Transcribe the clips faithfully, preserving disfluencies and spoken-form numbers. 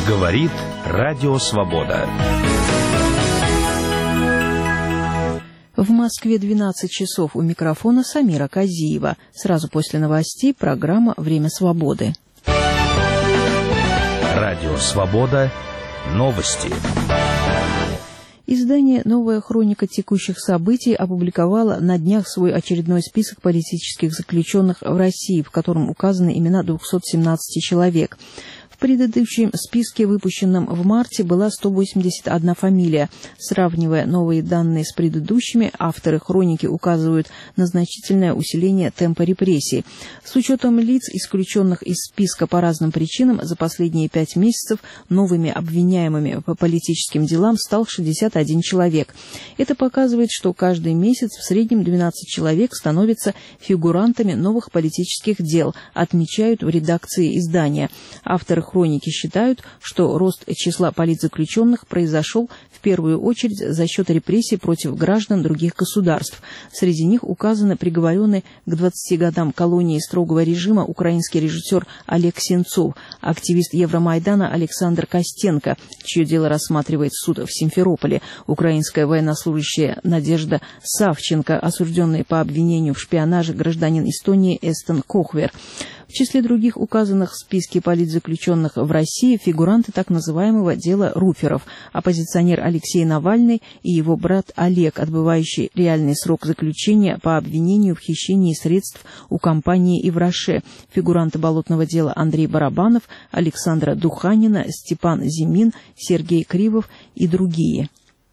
Говорит Радио Свобода. В Москве двенадцать часов. У микрофона Самира Казиева. Сразу после новостей программа «Время свободы». Радио Свобода. Новости. Издание «Новая хроника текущих событий» опубликовало на днях свой очередной список политических заключенных в России, в котором указаны имена двухсот семнадцати человек. В предыдущем списке, выпущенном в марте, была сто восемьдесят одна фамилия. Сравнивая новые данные с предыдущими, авторы хроники указывают на значительное усиление темпа репрессий. С учетом лиц, исключенных из списка по разным причинам, за последние пять месяцев новыми обвиняемыми по политическим делам стал шестьдесят один человек. Это показывает, что каждый месяц в среднем двенадцать человек становятся фигурантами новых политических дел, отмечают в редакции издания. Авторы хроники считают, что рост числа политзаключенных произошел в первую очередь за счет репрессий против граждан других государств. Среди них указаны приговоренный к двадцати годам колонии строгого режима украинский режиссер Олег Сенцов, активист Евромайдана Александр Костенко, чье дело рассматривает суд в Симферополе, украинская военнослужащая Надежда Савченко, осужденная по обвинению в шпионаже гражданин Эстонии Эстон Кохвер. В числе других указанных в списке политзаключенных в России фигуранты так называемого дела Руферов, оппозиционер Алексей Навальный и его брат Олег, отбывающий реальный срок заключения по обвинению в хищении средств у компании «Ивраше», фигуранты болотного дела Андрей Барабанов, Александра Духанина, Степан Зимин, Сергей Кривов и другие.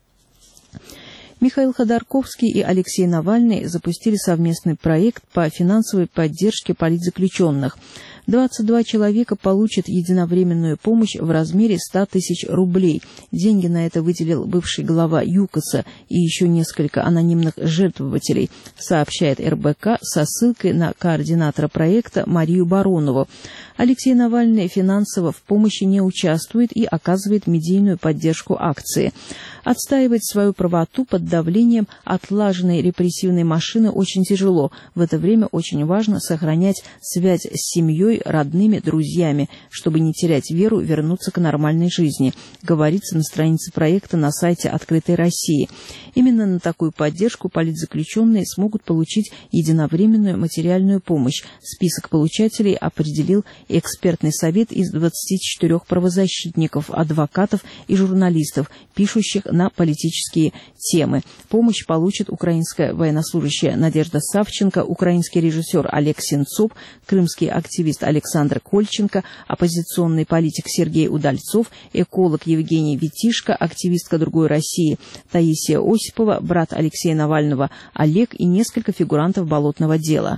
Михаил Ходорковский и Алексей Навальный запустили совместный проект по финансовой поддержке политзаключенных. двадцать два человека получат единовременную помощь в размере ста тысяч рублей. Деньги на это выделил бывший глава ЮКОСа и еще несколько анонимных жертвователей, сообщает эр бэ ка со ссылкой на координатора проекта Марию Баронову. Алексей Навальный финансово в помощи не участвует и оказывает медийную поддержку акции. Отстаивать свою правоту под давлением отлаженной репрессивной машины очень тяжело. В это время очень важно сохранять связь с семьей, родными, друзьями, чтобы не терять веру вернуться к нормальной жизни, говорится на странице проекта на сайте «Открытой России». Именно на такую поддержку политзаключенные смогут получить единовременную материальную помощь. Список получателей определил экспертный совет из двадцати четырёх правозащитников, адвокатов и журналистов, пишущих на политические темы. Помощь получат украинская военнослужащая Надежда Савченко, украинский режиссер Олег Сенцов, крымский активист Александр Кольченко, оппозиционный политик Сергей Удальцов, эколог Евгений Витишко, активистка «Другой России» Таисия Осипова, брат Алексея Навального Олег и несколько фигурантов болотного дела.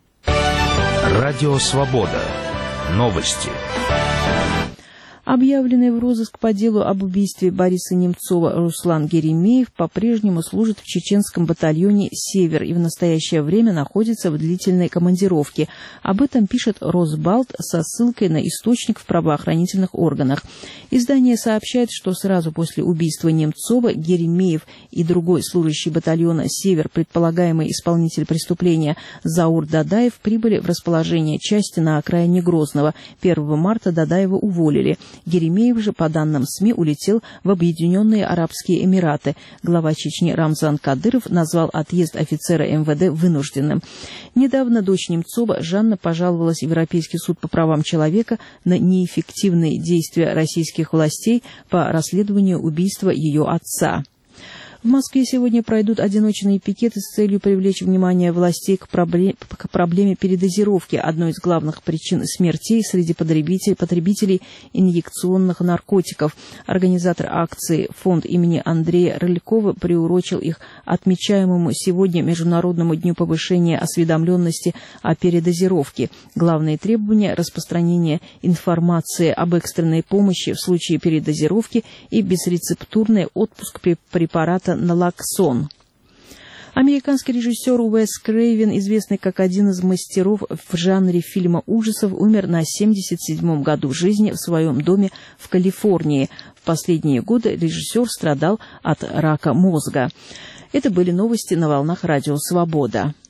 Радио Свобода. Новости. Объявленный в розыск по делу об убийстве Бориса Немцова Руслан Геремеев по-прежнему служит в чеченском батальоне «Север» и в настоящее время находится в длительной командировке. Об этом пишет Росбалт со ссылкой на источник в правоохранительных органах. Издание сообщает, что сразу после убийства Немцова Геремеев и другой служащий батальона «Север», предполагаемый исполнитель преступления Заур Дадаев, прибыли в расположение части на окраине Грозного. первого марта Дадаева уволили. Геремеев же, по данным СМИ, улетел в Объединенные Арабские Эмираты. Глава Чечни Рамзан Кадыров назвал отъезд офицера эм вэ дэ вынужденным. Недавно дочь Немцова Жанна пожаловалась в Европейский суд по правам человека на неэффективные действия российских властей по расследованию убийства ее отца. В Москве сегодня пройдут одиночные пикеты с целью привлечь внимание властей к, проблем, к проблеме передозировки, одной из главных причин смертей среди потребителей, потребителей инъекционных наркотиков. Организатор акции фонд имени Андрея Рылькова приурочил их отмечаемому сегодня Международному дню повышения осведомленности о передозировке. Главные требования – распространение информации об экстренной помощи в случае передозировки и безрецептурный отпуск препарата налоксон. Американский режиссер Уэс Крейвен, известный как один из мастеров в жанре фильма ужасов, умер на семьдесят седьмом году жизни в своем доме в Калифорнии. В последние годы режиссер страдал от рака мозга. Это были новости на волнах Радио Свобода.